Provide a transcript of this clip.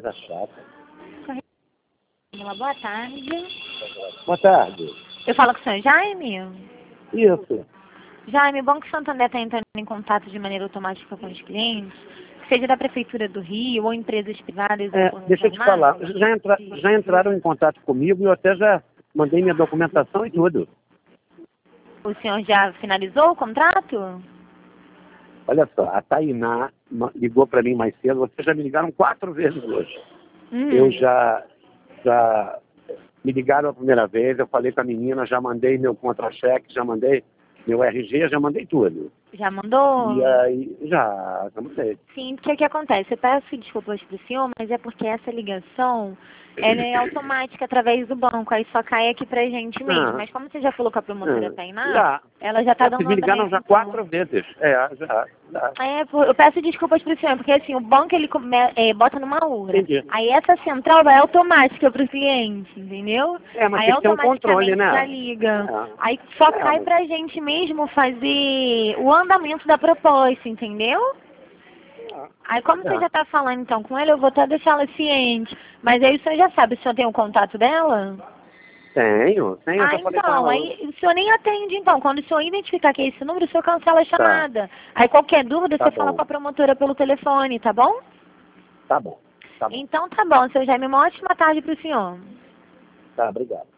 coisa chata. Boa tarde. Boa tarde. Eu falo com o senhor Jaime? Isso. Jaime, o Banco Santander está entrando em contato de maneira automática com os clientes, seja da Prefeitura do Rio ou empresas privadas. Deixa eu te falar. Já entraram em contato comigo e eu até já mandei minha documentação e tudo. O senhor já finalizou o contrato? Olha só, a Tainá ligou para mim mais cedo, vocês já me ligaram 4 vezes hoje. Eu já me ligaram a primeira vez, eu falei com a menina, já mandei meu contra-cheque, já mandei meu RG, já mandei tudo. Já mandou? E aí, já mandei. Sim, porque o que acontece? Eu peço desculpas para o senhor, mas é porque essa ligação ela é automática através do banco, aí só cai aqui pra gente mesmo. Mas como você já falou com a promotora Tainá, ela já tá dando Vocês me ligaram já 4 vezes. Já. Eu peço desculpas pro senhor, porque assim, o banco ele bota numa urna. Entendi. Aí essa central vai automática pro cliente, entendeu? Mas Aí tem que ter um controle, né? já liga. Aí só cai pra gente mesmo fazer o andamento da proposta, entendeu? Aí como você já tá falando então com ele, eu vou até deixar ela ciente. Mas aí o senhor já sabe, o senhor tem o contato dela? Tenho, eu já falei com Então, ela. aí o senhor nem atende então. Quando o senhor identificar que é esse número, o senhor cancela a chamada. Aí qualquer dúvida, você fala com a promotora pelo telefone, tá bom? Tá bom. Então tá bom, seu Jaime, uma ótima tarde pro senhor. Tá, obrigado.